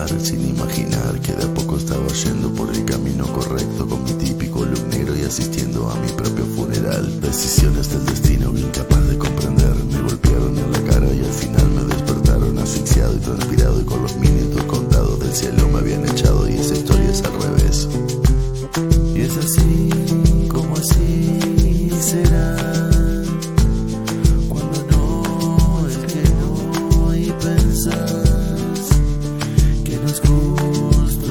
caminar sin imaginar que de a poco estaba yendo por el camino correcto, con mi típico look negro y asistiendo a mi propio funeral. Decisiones del destino que incapaz de comprender me golpearon en la cara y al final me despertaron asfixiado y transpirado, y con los minutos contados del cielo me habían echado, y esa historia es al revés. Y es así como así será, cuando no es que no y pensás que no es justo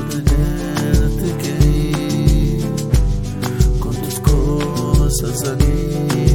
tenerte que ir con tus cosas aquí.